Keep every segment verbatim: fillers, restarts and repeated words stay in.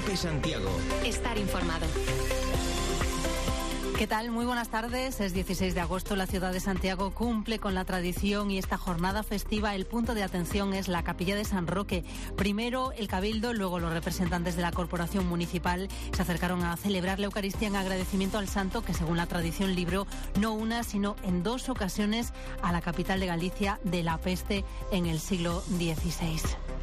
COPE Santiago. Estar informado. ¿Qué tal? Muy buenas tardes. Es dieciséis de agosto. La ciudad de Santiago cumple con la tradición y esta jornada festiva, el punto de atención es la capilla de San Roque. Primero el Cabildo, luego los representantes de la Corporación Municipal se acercaron a celebrar la Eucaristía en agradecimiento al santo que, según la tradición, libró no una, sino en dos ocasiones a la capital de Galicia de la peste en el siglo dieciséis.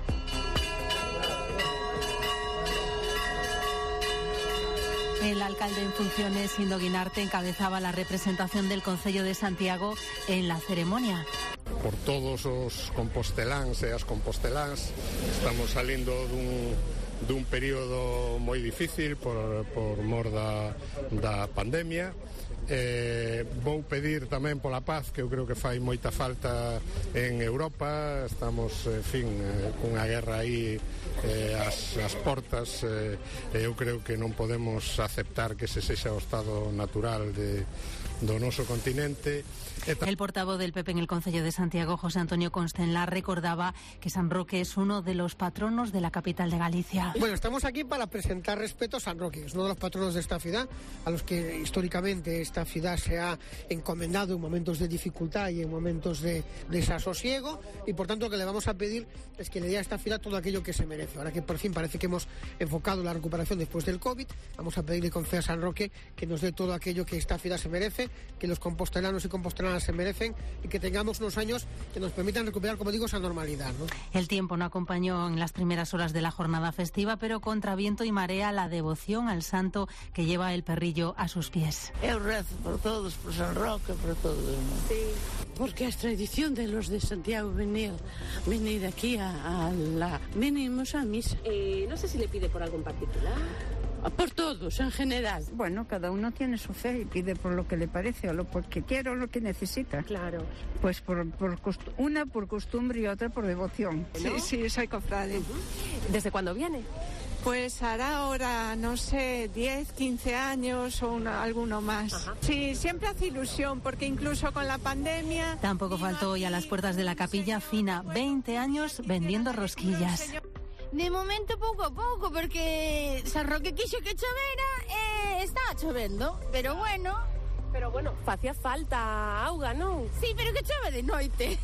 El alcalde en funciones, Indo Guinarte, encabezaba la representación del Concello de Santiago en la ceremonia. Por todos os composteláns e as composteláns, estamos salindo dun, dun período moi difícil por, por mor da, da pandemia. Eh, vou pedir tamén pola paz, que eu creo que fai moita falta en Europa. Estamos, en fin, eh, cunha guerra aí eh, as, as portas. eh, eu creo que non podemos aceptar que ese sexa o estado natural de, do noso continente. El portavoz del P P en el Concello de Santiago, José Antonio Constenla, recordaba que San Roque es uno de los patronos de la capital de Galicia. Bueno, estamos aquí para presentar respeto a San Roque, es uno de los patronos de esta ciudad, a los que históricamente esta ciudad se ha encomendado en momentos de dificultad y en momentos de desasosiego, y por tanto lo que le vamos a pedir es que le dé a esta ciudad todo aquello que se merece. Ahora que por fin parece que hemos enfocado la recuperación después del COVID, vamos a pedirle con fe a San Roque que nos dé todo aquello que esta ciudad se merece, que los compostelanos y compostelanas se merecen, y que tengamos unos años que nos permitan recuperar, como digo, esa normalidad, ¿no? El tiempo no acompañó en las primeras horas de la jornada festiva, pero contra viento y marea la devoción al santo que lleva el perrillo a sus pies. Eu rezo por todos, por San Roque, por todos, ¿no? Sí, porque es tradición de los de Santiago venir, venir aquí a, a la... venimos a misa. Eh, no sé si le pide por algo en particular. Por todos, en general. Bueno, cada uno tiene su fe y pide por lo que le parece, o lo porque quiere o lo que necesita. Claro. Pues por, por costu- una por costumbre y otra por devoción. ¿No? Sí, sí, soy cofrade. Uh-huh. ¿Desde cuándo viene? Pues hará ahora, no sé, diez, quince años o una, alguno más. Ajá. Sí, siempre hace ilusión, porque incluso con la pandemia... Tampoco faltó hoy a las puertas de la capilla Fina, veinte años vendiendo rosquillas. De momento pouco a pouco, porque San Roque quixo que chovera e eh, está chovendo, pero bueno... Pero bueno, facía falta auga, non? Sí, pero que chove de noite.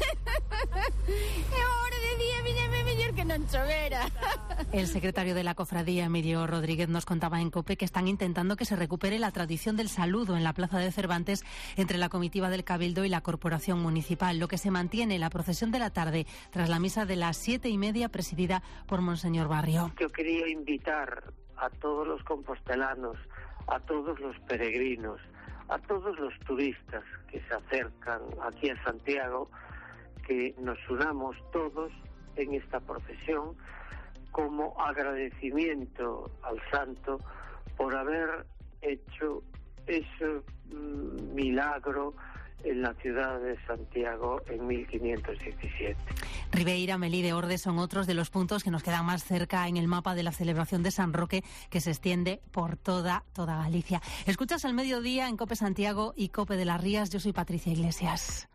E ahora de día viñame mellor que non chovera. El secretario de la cofradía, Emilio Rodríguez, nos contaba en COPE que están intentando que se recupere la tradición del saludo en la plaza de Cervantes entre la comitiva del Cabildo y la Corporación Municipal, lo que se mantiene la procesión de la tarde tras la misa de las siete y media presidida por Monseñor Barrio. Yo quería invitar a todos los compostelanos, a todos los peregrinos, a todos los turistas que se acercan aquí a Santiago, que nos unamos todos en esta procesión como agradecimiento al santo por haber hecho ese mm, milagro en la ciudad de Santiago en mil quinientos diecisiete. Ribeira, Melide, Ordes son otros de los puntos que nos quedan más cerca en el mapa de la celebración de San Roque, que se extiende por toda, toda Galicia. Escuchas al mediodía en COPE Santiago y COPE de las Rías. Yo soy Patricia Iglesias.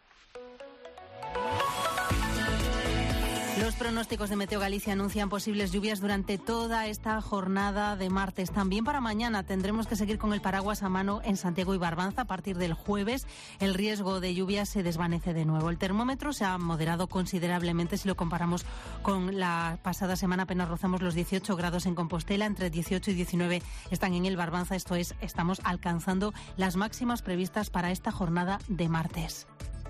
Los pronósticos de Meteo Galicia anuncian posibles lluvias durante toda esta jornada de martes. También para mañana tendremos que seguir con el paraguas a mano en Santiago y Barbanza. A partir del jueves el riesgo de lluvias se desvanece de nuevo. El termómetro se ha moderado considerablemente si lo comparamos con la pasada semana. Apenas rozamos los dieciocho grados en Compostela, entre dieciocho y diecinueve están en el Barbanza. Esto es, estamos alcanzando las máximas previstas para esta jornada de martes.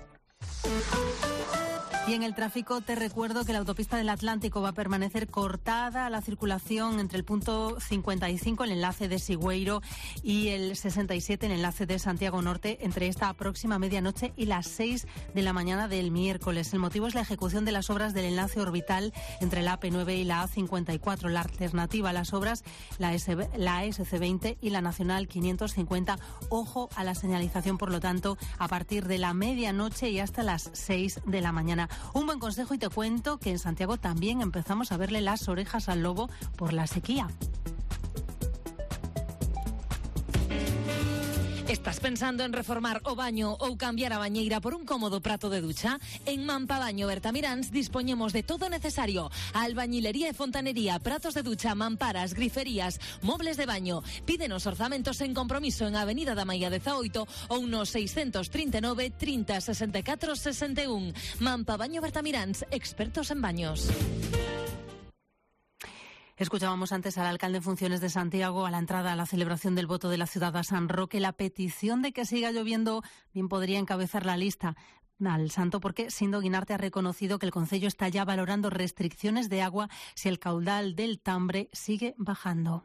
Y en el tráfico te recuerdo que la autopista del Atlántico va a permanecer cortada a la circulación entre el punto cincuenta y cinco, el enlace de Sigüeiro, y el sesenta y siete, el enlace de Santiago Norte, entre esta próxima medianoche y las seis de la mañana del miércoles. El motivo es la ejecución de las obras del enlace orbital entre la A P nueve y la A cincuenta y cuatro. La alternativa a las obras, la, S, la S C veinte y la Nacional quinientos cincuenta. Ojo a la señalización, por lo tanto, a partir de la medianoche y hasta las seis de la mañana. Un buen consejo, y te cuento que en Santiago también empezamos a verle las orejas al lobo por la sequía. Estás pensando en reformar o baño ou cambiar a bañeira por un cómodo prato de ducha? En Mampabaño Bertamiráns dispoñemos de todo necesario: albañilería e fontanería, pratos de ducha, mamparas, griferías, mobles de baño. Pídenos orzamentos en compromiso en Avenida da Maia dezaoito ou no seiscentos trinta e nove, trinta, sesenta e catro, sesenta e un. Mampabaño Bertamiráns, expertos en baños. Escuchábamos antes al alcalde en funciones de Santiago a la entrada a la celebración del voto de la ciudad a San Roque. La petición de que siga lloviendo bien podría encabezar la lista al santo, porque Sindo Guinarte ha reconocido que el concello está ya valorando restricciones de agua si el caudal del Tambre sigue bajando.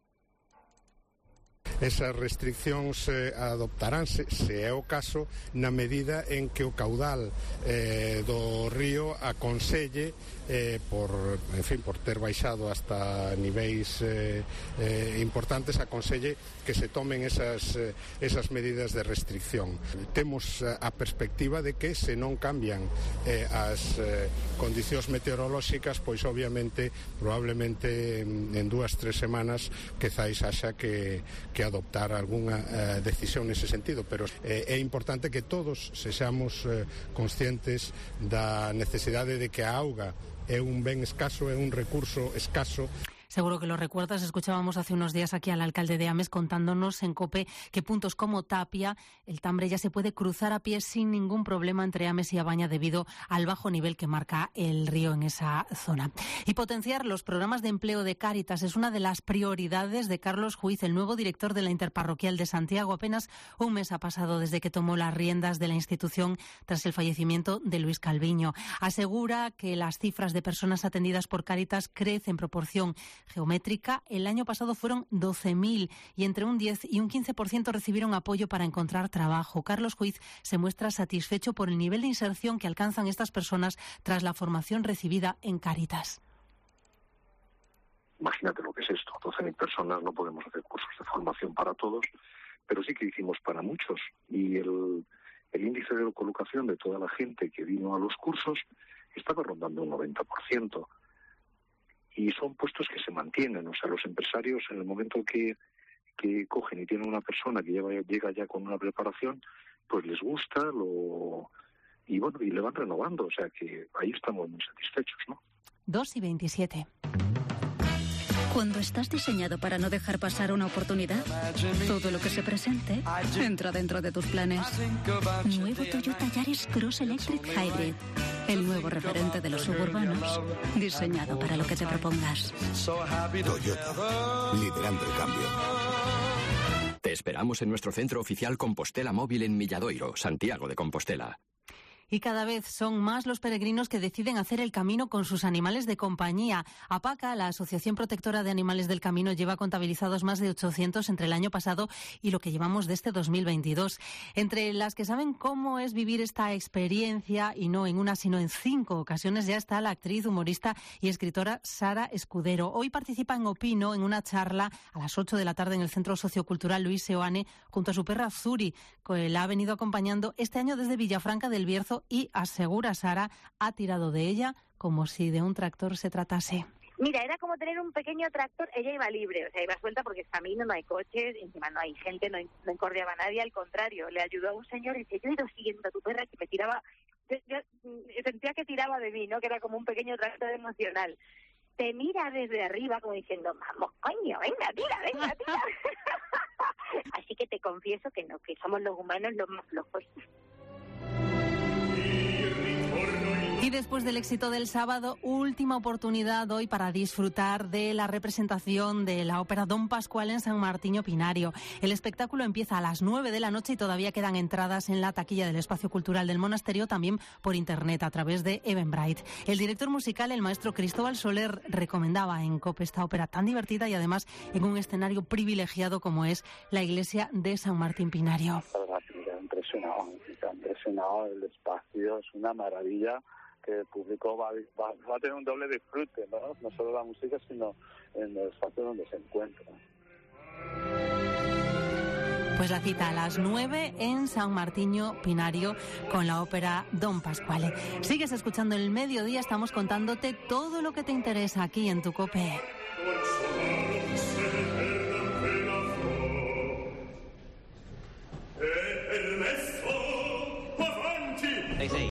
Esas restriccións eh, adoptaránse, se é o caso, na medida en que o caudal eh, do río aconselle, eh, por, en fin, por ter baixado hasta niveis eh, eh, importantes, aconselle que se tomen esas, eh, esas medidas de restricción. Temos a perspectiva de que se non cambian eh, as eh, condicións meteorolóxicas, pois obviamente, probablemente en, en dúas, tres semanas, quezáis haxa que, que adoptar algunha eh, decisión nese sentido, pero eh, é importante que todos sexamos eh, conscientes da necesidade de que a auga é un ben escaso, é un recurso escaso. Seguro que lo recuerdas, escuchábamos hace unos días aquí al alcalde de Ames contándonos en COPE que puntos como Tapia, el Tambre ya se puede cruzar a pie sin ningún problema entre Ames y Abaña debido al bajo nivel que marca el río en esa zona. Y potenciar los programas de empleo de Cáritas es una de las prioridades de Carlos Juiz, el nuevo director de la Interparroquial de Santiago. Apenas un mes ha pasado desde que tomó las riendas de la institución tras el fallecimiento de Luis Calviño. Asegura que las cifras de personas atendidas por Cáritas crecen en proporción geométrica. El año pasado fueron doce mil y entre un diez y un quince por ciento recibieron apoyo para encontrar trabajo. Carlos Juiz se muestra satisfecho por el nivel de inserción que alcanzan estas personas tras la formación recibida en Cáritas. Imagínate lo que es esto, doce mil personas, no podemos hacer cursos de formación para todos, pero sí que hicimos para muchos. Y el, el índice de colocación de toda la gente que vino a los cursos estaba rondando un noventa por ciento. Y son puestos que se mantienen, o sea, los empresarios en el momento que, que cogen y tienen una persona que lleva, llega ya con una preparación, pues les gusta lo y bueno y le van renovando, o sea que ahí estamos muy satisfechos, ¿no? dos y veintisiete. Cuando estás diseñado para no dejar pasar una oportunidad, todo lo que se presente entra dentro de tus planes. Nuevo Toyota Yaris Cross Electric Hybrid. El nuevo referente de los suburbanos, diseñado para lo que te propongas. Toyota, liderando el cambio. Te esperamos en nuestro centro oficial Compostela Móvil en Milladoiro, Santiago de Compostela. Y cada vez son más los peregrinos que deciden hacer el camino con sus animales de compañía. APACA, la Asociación Protectora de Animales del Camino, lleva contabilizados más de ochocientos entre el año pasado y lo que llevamos de este dos mil veintidós. Entre las que saben cómo es vivir esta experiencia, y no en una, sino en cinco ocasiones, ya está la actriz, humorista y escritora Sara Escudero. Hoy participa en Opino, en una charla a las ocho de la tarde en el Centro Sociocultural Luis Seoane, junto a su perra Zuri, que la ha venido acompañando este año desde Villafranca del Bierzo, y asegura Sara, ha tirado de ella como si de un tractor se tratase. Mira, era como tener un pequeño tractor, ella iba libre, o sea, iba suelta porque es camino, no hay coches, encima no hay gente, no, no encordiaba a nadie, al contrario, le ayudó a un señor y dice, yo he ido siguiendo a tu perra que me tiraba, yo, yo, yo sentía que tiraba de mí, ¿no? Que era como un pequeño tractor emocional. Te mira desde arriba como diciendo, vamos, coño, venga, tira, venga, tira. Así que te confieso que no, que somos los humanos los más flojos. Y después del éxito del sábado, última oportunidad hoy para disfrutar de la representación de la ópera Don Pasquale en San Martiño Pinario. El espectáculo empieza a las nueve de la noche y todavía quedan entradas en la taquilla del Espacio Cultural del Monasterio, también por internet a través de Eventbrite. El director musical, el maestro Cristóbal Soler, recomendaba en COPE esta ópera tan divertida y además en un escenario privilegiado como es la iglesia de San Martín Pinario. Impresionado, impresionado, el espacio es una maravilla, que el público va, va, va a tener un doble disfrute, ¿no? No solo la música, sino en el espacio donde se encuentra. Pues la cita a las nueve en San Martiño Pinario con la ópera Don Pasquale. Sigues escuchando El Mediodía, estamos contándote todo lo que te interesa aquí en tu COPE.